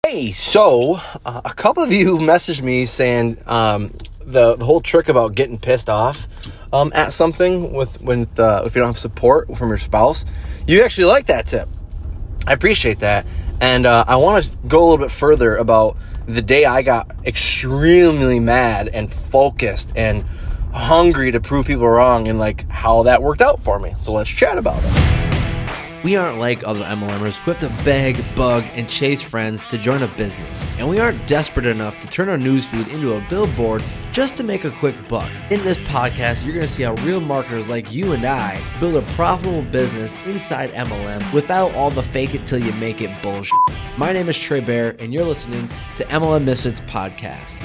Hey, so a couple of you messaged me saying the whole trick about getting pissed off at something if you don't have support from your spouse. You actually like that tip. I appreciate that. And I want to go a little bit further about the day I got extremely mad and focused and hungry to prove people wrong and like how that worked out for me. So let's chat about it. We aren't like other MLMers who have to beg, bug, and chase friends to join a business. And we aren't desperate enough to turn our newsfeed into a billboard just to make a quick buck. In this podcast, you're going to see how real marketers like you and I build a profitable business inside MLM without all the fake it till you make it bullshit. My name is Trey Bear, and you're listening to MLM Misfits Podcast.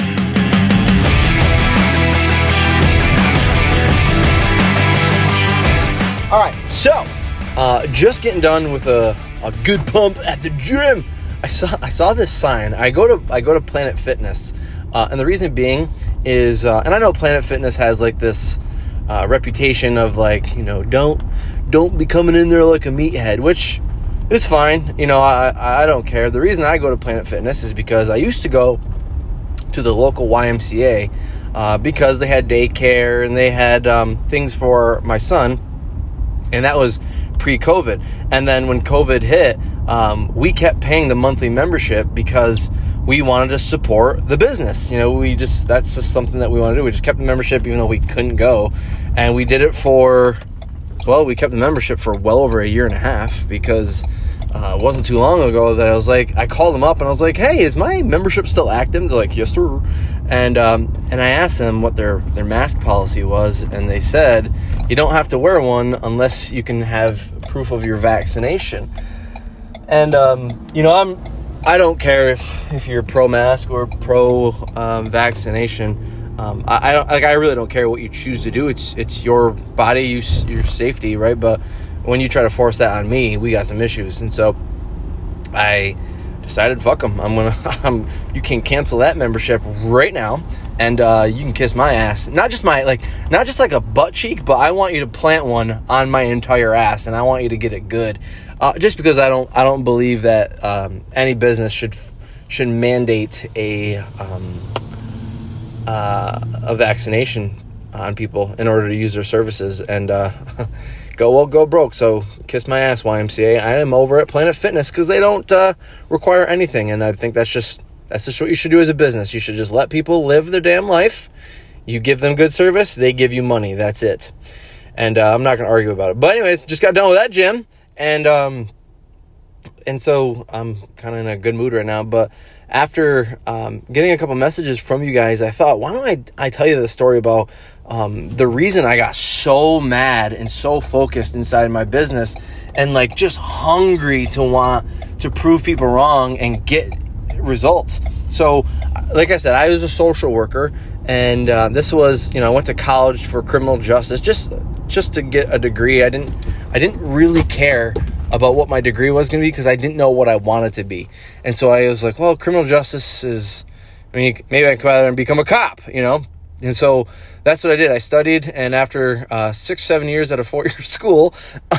All right, so just getting done with a good pump at the gym. I saw this sign. I go to Planet Fitness, and the reason being is, and I know Planet Fitness has like this reputation of like, don't be coming in there like a meathead, which is fine. I don't care. The reason I go to Planet Fitness is because I used to go to the local YMCA because they had daycare and they had things for my son, and that was pre-COVID. And then when COVID hit, we kept paying the monthly membership because we wanted to support the business. That's just something that we want to do. We just kept the membership even though we couldn't go. And we did it we kept the membership for well over a year and a half because it wasn't too long ago that I called them up and I was like, hey, is my membership still active? They're like, yes, sir. And I asked them what their mask policy was, and they said, you don't have to wear one unless you can have proof of your vaccination. And, I don't care if you're pro-mask or pro-vaccination. I really don't care what you choose to do. It's your body, your safety, right? But when you try to force that on me, we got some issues. And so I decided, fuck them. You can cancel that membership right now, and you can kiss my ass. Not just like a butt cheek, but I want you to plant one on my entire ass, and I want you to get it good. Just because I don't believe that any business should mandate a vaccination on people in order to use their services, and go broke. So kiss my ass, YMCA. I am over at Planet Fitness because they don't require anything, and I think that's just what you should do as a business. You should just let people live their damn life. You give them good service, they give you money. That's it. And I'm not going to argue about it. But anyways, just got done with that gym, and so I'm kind of in a good mood right now. But after getting a couple messages from you guys, I thought, why don't I tell you the story about the reason I got so mad and so focused inside my business and like just hungry to want to prove people wrong and get results. So like I said, I was a social worker, and this was, I went to college for criminal justice just to get a degree. I didn't really care about what my degree was going to be because I didn't know what I wanted to be. And so I was like, well, criminal justice maybe I can come out and become a cop, And so that's what I did. I studied, and after 6-7 years at a 4-year school,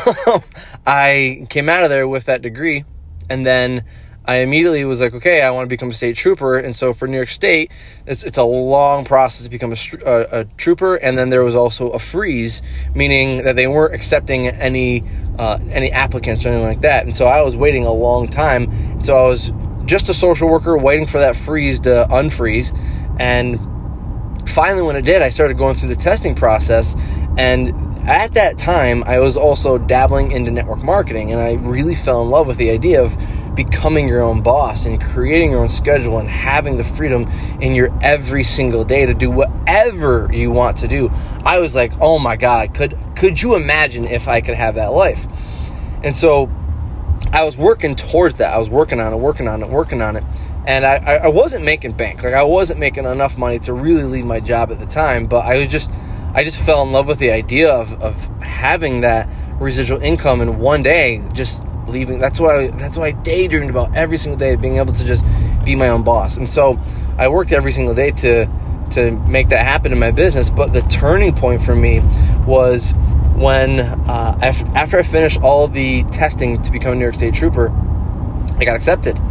I came out of there with that degree. And then I immediately was like, okay, I want to become a state trooper. And so for New York State, it's a long process to become a trooper. And then there was also a freeze, meaning that they weren't accepting any applicants or anything like that. And so I was waiting a long time. So I was just a social worker waiting for that freeze to unfreeze. And finally, when it did, I started going through the testing process. And at that time, I was also dabbling into network marketing, and I really fell in love with the idea of becoming your own boss and creating your own schedule and having the freedom in your every single day to do whatever you want to do. I was like, oh my God, could you imagine if I could have that life? And so I was working towards that. I was working on it. And I wasn't making bank. Like, I wasn't making enough money to really leave my job at the time, but I just fell in love with the idea of having that residual income in one day, just leaving. That's what I daydreamed about every single day, being able to just be my own boss. And so I worked every single day to make that happen in my business. But the turning point for me was when after I finished all the testing to become a New York State trooper, I got accepted.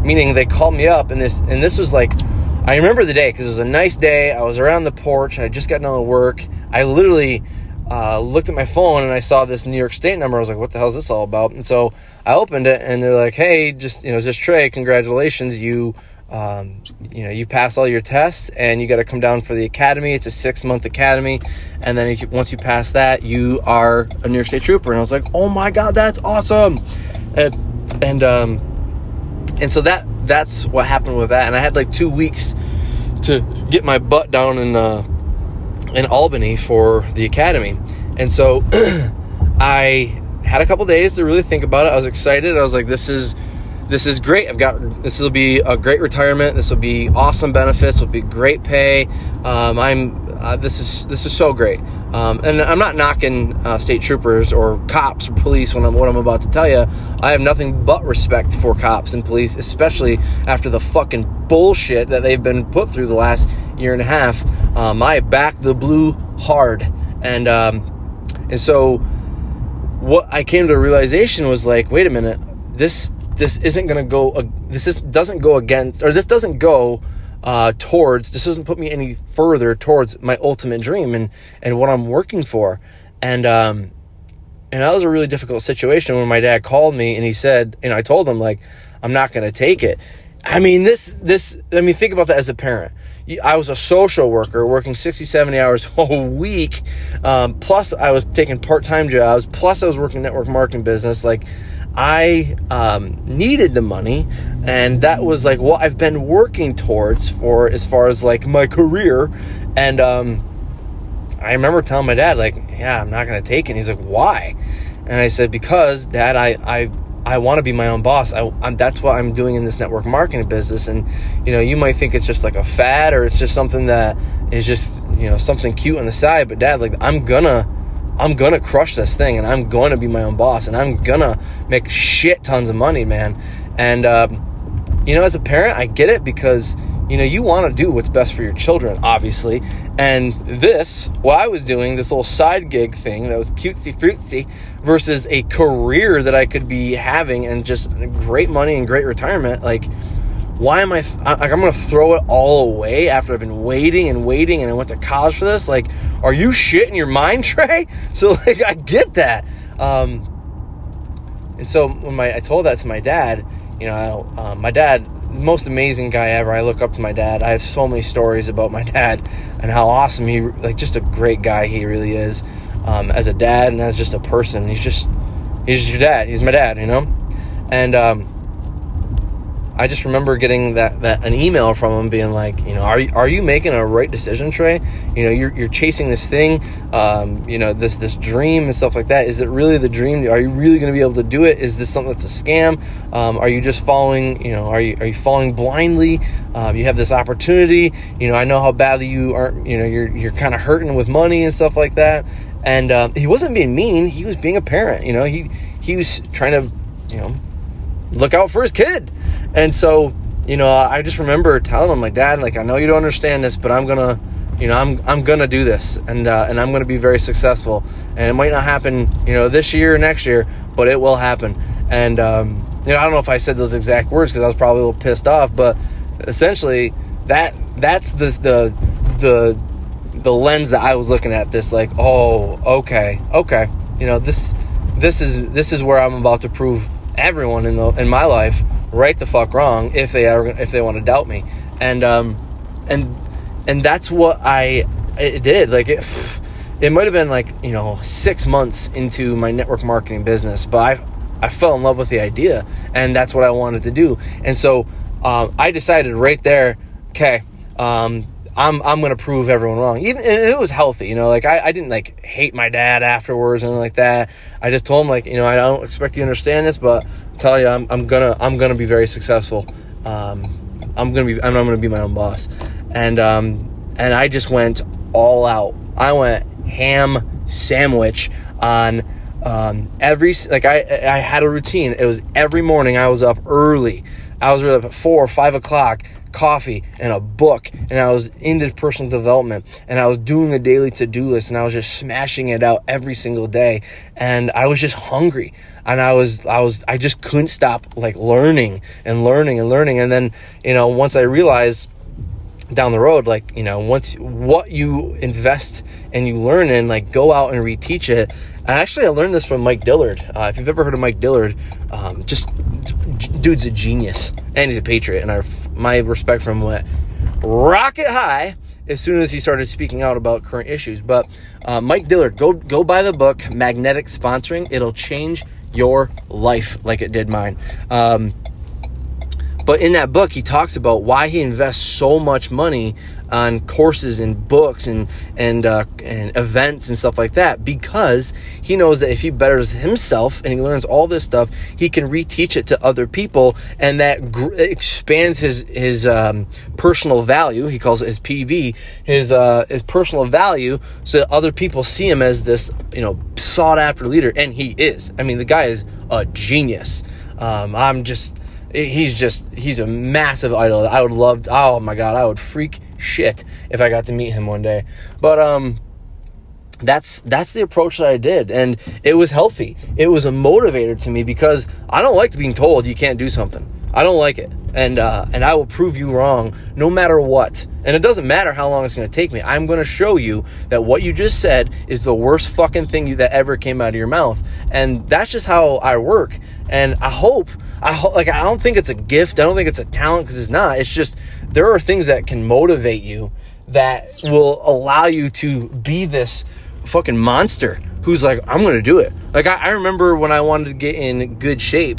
meaning they called me up, and this was like, I remember the day because it was a nice day. I was around the porch, and I just got done with work. I literally looked at my phone, and I saw this New York State number. I was like, what the hell is this all about? And so I opened it, and they're like, hey, just Trey, congratulations, you passed all your tests, and you got to come down for the academy. It's a 6-month academy, and then once you pass that, you are a New York State Trooper. And I was like, oh my God, that's awesome. And so that's what happened with that. And I had like 2 weeks to get my butt down in Albany for the academy. And so I had a couple days to really think about it. I was excited. I was like, this is great. This will be a great retirement. This will be awesome benefits. Will be great pay. This is so great. And I'm not knocking state troopers or cops or police what I'm about to tell you. I have nothing but respect for cops and police, especially after the fucking bullshit that they've been put through the last year and a half. I back the blue hard, and so what I came to a realization was like, wait a minute, this doesn't put me any further towards my ultimate dream and what I'm working for. And that was a really difficult situation when my dad called me and he said, I told him, like, I'm not going to take it. I mean, think about that as a parent. I was a social worker working 60, 70 hours a week. Plus I was taking part-time jobs. Plus I was working network marketing business. Like, I needed the money, and that was like what I've been working towards for as far as like my career. And I remember telling my dad, like, yeah, I'm not going to take it. And he's like, why? And I said, because, Dad, I want to be my own boss. That's what I'm doing in this network marketing business. And, you might think it's just like a fad, or it's just something that is just, something cute on the side. But Dad, like, I'm gonna crush this thing, and I'm going to be my own boss, and I'm going to make shit tons of money, man. And, as a parent, I get it, because, you want to do what's best for your children, obviously. And what I was doing, this little side gig thing that was cutesy-fruitsy versus a career that I could be having and just great money and great retirement, like, why am I'm going to throw it all away after I've been waiting and I went to college for this? Like, are you shit in your mind, Trey? So, like, I get that. And so when I told that to my dad, my dad, most amazing guy ever. I look up to my dad. I have so many stories about my dad and how awesome just a great guy he really is, as a dad and as just a person. He's just your dad. He's my dad, And, I just remember getting an email from him being like, are you making a right decision, Trey? You're chasing this thing, this dream and stuff like that. Is it really the dream? Are you really going to be able to do it? Is this something that's a scam? Are you just following, are you following blindly? You have this opportunity, I know how badly you aren't, you're kind of hurting with money and stuff like that. And, he wasn't being mean. He was being a parent, he was trying to, look out for his kid. And so, I just remember telling him, like, Dad, like, I know you don't understand this, but I'm gonna, I'm gonna do this, and I'm gonna be very successful. And it might not happen, this year or next year, but it will happen. And I don't know if I said those exact words because I was probably a little pissed off, but essentially that's the lens that I was looking at this, like, oh, okay, this is where I'm about to prove everyone in my life right the fuck wrong if they want to doubt me. And that's what it did. Like, it might have been like 6 months into my network marketing business, but I fell in love with the idea, and that's what I wanted to do. And so I decided right there, okay, I'm going to prove everyone wrong. And it was healthy, like I didn't like hate my dad afterwards and like that. I just told him, like, I don't expect you to understand this, but I'll tell you, I'm going to be very successful. I'm going to be my own boss. And I just went all out. I went ham sandwich on I had a routine. It was every morning I was up early. I was really up at 4 or 5 o'clock, coffee and a book, and I was into personal development, and I was doing a daily to-do list, and I was just smashing it out every single day, and I was just hungry, and I just couldn't stop like learning, and then, you know, once I realized down the road, like, you know, once what you invest and you learn in, like, go out and reteach it. And actually I learned this from Mike Dillard. If you've ever heard of Mike Dillard, dude's a genius, and he's a patriot, and my respect for him went rocket high as soon as he started speaking out about current issues. But Mike Dillard, go buy the book Magnetic Sponsoring. It'll change your life like it did mine. But in that book, he talks about why he invests so much money on courses and books and events and stuff like that, because he knows that if he betters himself and he learns all this stuff, he can reteach it to other people, and that expands his personal value. He calls it his PV, his personal value, so that other people see him as this, you know, sought after leader, and he is. I mean, the guy is a genius. He's a massive idol. I would love, oh my God, I would freak shit if I got to meet him one day. But that's the approach that I did, and it was healthy. It was a motivator to me, because I don't like being told you can't do something. I don't like it, and I will prove you wrong no matter what. And it doesn't matter how long it's going to take me. I'm going to show you that what you just said is the worst fucking thing that ever came out of your mouth. And that's just how I work. And I don't think it's a gift. I don't think it's a talent, because it's not. It's just, there are things that can motivate you that will allow you to be this fucking monster who's like, I'm going to do it. Like, I remember when I wanted to get in good shape,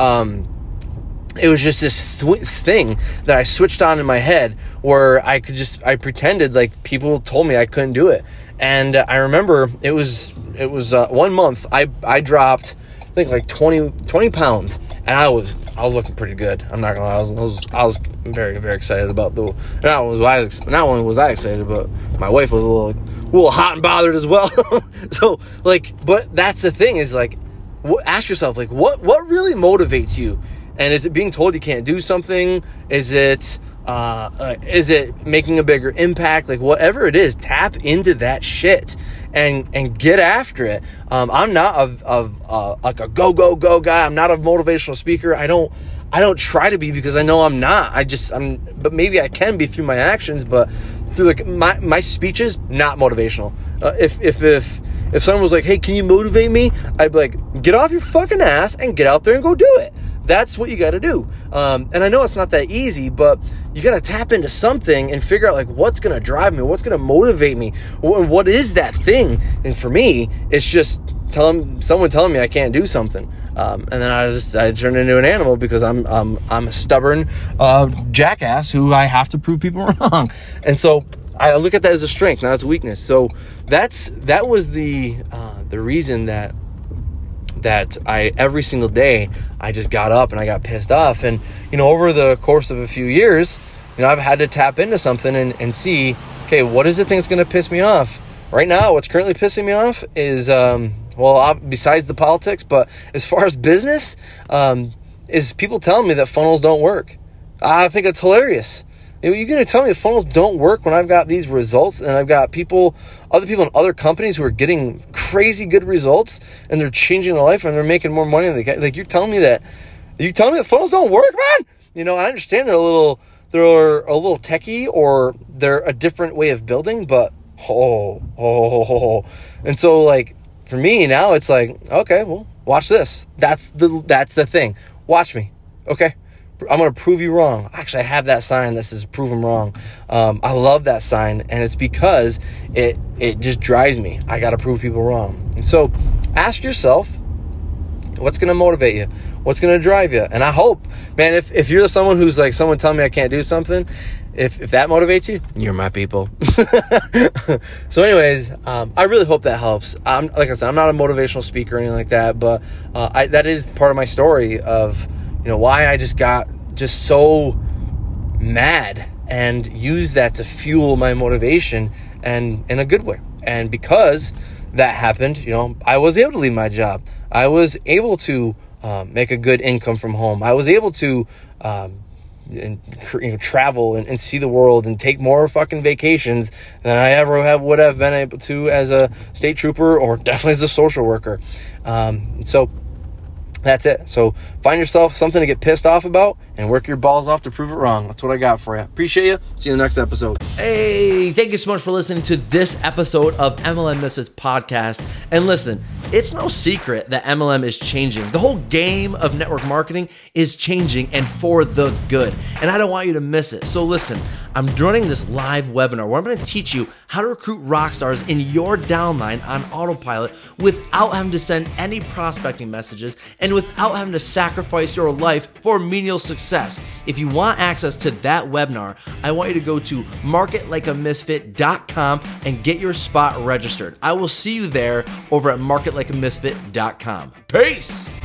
it was just this thing that I switched on in my head, where I pretended like people told me I couldn't do it. And I remember it was 1 month I dropped, I think, like 20 pounds, and I was looking pretty good. I'm not gonna lie. I was very, very excited about not only was I excited, but my wife was a little hot and bothered as well. So, like, but that's the thing, is like, ask yourself, like, what really motivates you? And is it being told you can't do something? Is it making a bigger impact? Like, whatever it is, tap into that shit and get after it. I'm not like a go guy. I'm not a motivational speaker. I don't try to be, because I know I'm not. But maybe I can be through my actions. But through, like, my speeches, not motivational. If someone was like, hey, can you motivate me? I'd be like, get off your fucking ass and get out there and go do it. That's what you got to do. And I know it's not that easy, but you got to tap into something and figure out, like, what's going to drive me, what's going to motivate me, what is that thing? And for me, it's just someone telling me I can't do something. And then I turn into an animal, because I'm a stubborn jackass who I have to prove people wrong. And so I look at that as a strength, not as a weakness. So that was the reason that I, every single day, I just got up and I got pissed off. And, you know, over the course of a few years, you know, I've had to tap into something and see, okay, what is the thing that's going to piss me off? Right now, what's currently pissing me off is, besides the politics, but as far as business, is people telling me that funnels don't work. I think it's hilarious. You're going to tell me that funnels don't work when I've got these results, and I've got other people in other companies who are getting crazy good results, and they're changing their life, and they're making more money than they can. Like, you're telling me that funnels don't work, man? You know, I understand they're a little techie, or they're a different way of building, but and so, like, for me now, it's like, okay, well, watch this. That's the thing. Watch me, okay? I'm going to prove you wrong. Actually, I have that sign that says prove them wrong. I love that sign, and it's because it just drives me. I got to prove people wrong. And so ask yourself, what's going to motivate you? What's going to drive you? And I hope, man, if you're someone who's like, someone telling me I can't do something, if that motivates you, you're my people. So anyways, I really hope that helps. Like I said, I'm not a motivational speaker or anything like that, but that is part of my story of, you know, why I just got so mad and use that to fuel my motivation, and in a good way. And because that happened, you know, I was able to leave my job. I was able to make a good income from home. I was able to and travel and see the world and take more fucking vacations than I ever would have been able to as a state trooper or definitely as a social worker. So that's it. So find yourself something to get pissed off about and work your balls off to prove it wrong. That's what I got for you. Appreciate you. See you in the next episode. Hey, thank you so much for listening to this episode of MLM Misfits Podcast. And listen, it's no secret that MLM is changing. The whole game of network marketing is changing and for the good. And I don't want you to miss it. So listen, I'm running this live webinar where I'm going to teach you how to recruit rock stars in your downline on autopilot without having to send any prospecting messages and without having to sacrifice your life for menial success. If you want access to that webinar, I want you to go to marketlikeamisfit.com and get your spot registered. I will see you there over at marketlikeamisfit.com. Peace!